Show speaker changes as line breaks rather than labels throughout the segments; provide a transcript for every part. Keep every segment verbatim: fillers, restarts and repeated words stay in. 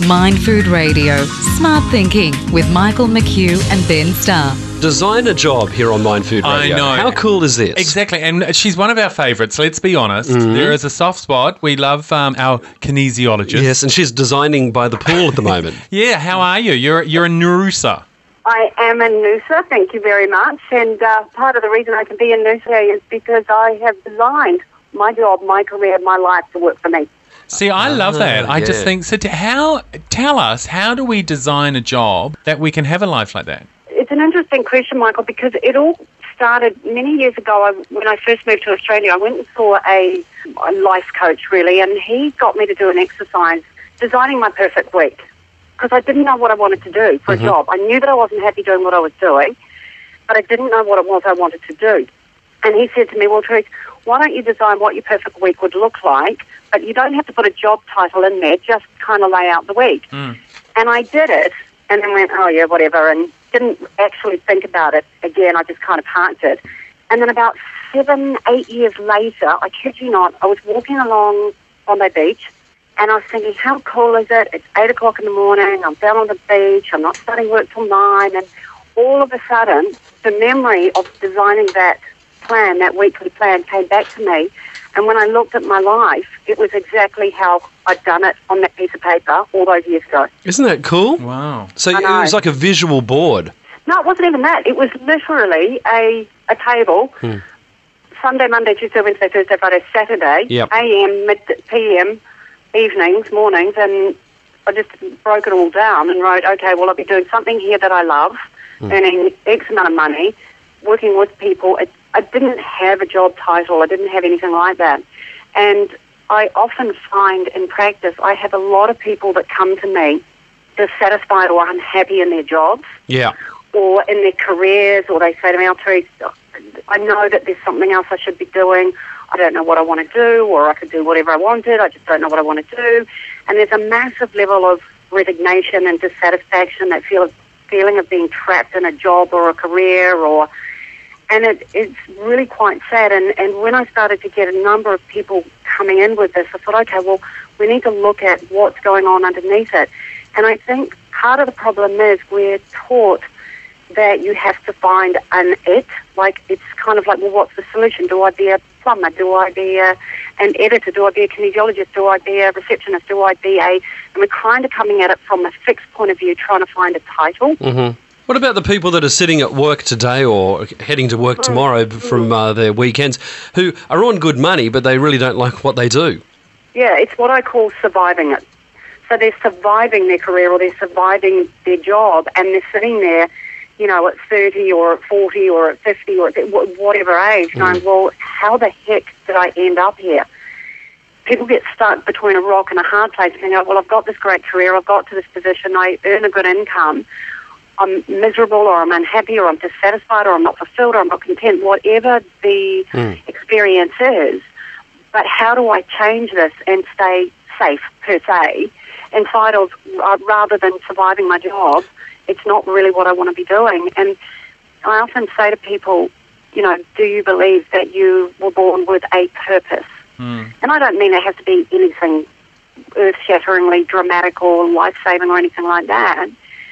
Mind Food Radio, Smart Thinking with Michael McHugh and Ben Starr.
Designer job here on Mind Food Radio.
I know.
How cool is this?
Exactly, and she's one of our favourites, let's be honest.
Mm-hmm.
There is a soft spot. We love um, our kinesiologist.
Yes, and she's designing by the pool at the moment.
Yeah, how are you? You're you're a Noosa.
I am in Noosa, thank you very much. And uh, part of the reason I can be in Noosa is because I have designed my job, my career, my life to work for me.
See, I love that. I
yeah.
just think, so t- how, tell us, how do we design a job that we can have a life like that?
It's an interesting question, Michael, because it all started many years ago. I, when I first moved to Australia, I went and saw a, a life coach, really, and he got me to do an exercise designing my perfect week, because I didn't know what I wanted to do for
Mm-hmm.
a job. I knew that I wasn't happy doing what I was doing, but I didn't know what it was I wanted to do. And he said to me, well, Therese, why don't you design what your perfect week would look like, but you don't have to put a job title in there, just kind of lay out the week.
Mm.
And I did it, and then went, oh, yeah, whatever, and didn't actually think about it again. I just kind of parked it. And then about seven, eight years later, I kid you not, I was walking along Bondi Beach, and I was thinking, how cool is it? It's eight o'clock in the morning, I'm down on the beach, I'm not starting work till nine, and all of a sudden, the memory of designing that plan, that weekly plan, came back to me. And when I looked at my life, it was exactly how I'd done it on that piece of paper all those years ago.
Isn't that cool?
Wow.
So
I
it
know.
was like a visual board.
No, it wasn't even that. It was literally a, a table,
Hmm.
Sunday, Monday, Tuesday, Wednesday, Thursday, Friday, Saturday,
Yep.
A M, mid, P M, evenings, mornings, and I just broke it all down and wrote, okay, well, I'll be doing something here that I love, earning X amount of money, working with people. It, I didn't have a job title. I didn't have anything like that. And I often find in practice, I have a lot of people that come to me dissatisfied or unhappy in their jobs
Yeah.
or in their careers, or they say to me, oh, Therese, I know that there's something else I should be doing. I don't know what I want to do, or I could do whatever I wanted. I just don't know what I want to do. And there's a massive level of resignation and dissatisfaction, that feel, feeling of being trapped in a job or a career, or and it, it's really quite sad. And, and when I started to get a number of people coming in with this, I thought, okay, well, we need to look at what's going on underneath it. And I think part of the problem is we're taught that you have to find an it. Like, it's kind of like, well, what's the solution? Do I be a plumber? Do I be a, an editor? Do I be a kinesiologist? Do I be a receptionist? Do I be a... And we're kind of coming at it from a fixed point of view, trying to find a title.
Mm-hmm. What about the people that are sitting at work today or heading to work tomorrow from uh, their weekends, who are on good money, but they really don't like what they do?
Yeah, it's what I call surviving it. So they're surviving their career, or they're surviving their job, and they're sitting there, you know, at thirty or at forty or at fifty or at whatever age, going, well, how the heck did I end up here? People get stuck between a rock and a hard place and go, well, I've got this great career, I've got to this position, I earn a good income, I'm miserable, or I'm unhappy, or I'm dissatisfied, or I'm not fulfilled, or I'm not content, whatever the
Mm.
experience is. But how do I change this and stay safe, per se, inside of, uh, rather than surviving my job? It's not really what I want to be doing. And I often say to people, you know, do you believe that you were born with a purpose?
Mm.
And I don't mean it has to be anything earth-shatteringly dramatic or life-saving or anything like that.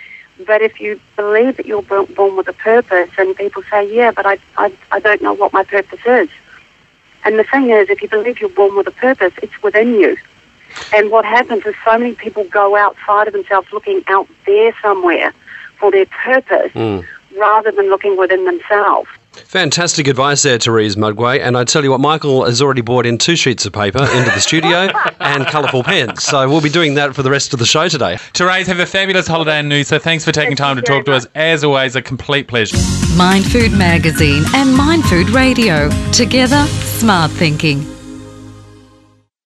But if you believe that you're born with a purpose, and people say, yeah, but I, I, I don't know what my purpose is. And the thing is, if you believe you're born with a purpose, it's within you. And what happens is so many people go outside of themselves, looking out there somewhere for their purpose,
Mm.
rather than looking within themselves.
Fantastic advice there, Therese Mudgway. And I tell you what, Michael has already brought in two sheets of paper into the studio and colourful pens. So we'll be doing that for the rest of the show today.
Therese, have a fabulous holiday in Noosa. Thanks for taking
Thank
time
you
to talk to
very
us. As always, a complete pleasure.
Mind Food Magazine and Mind Food Radio. Together, smart thinking.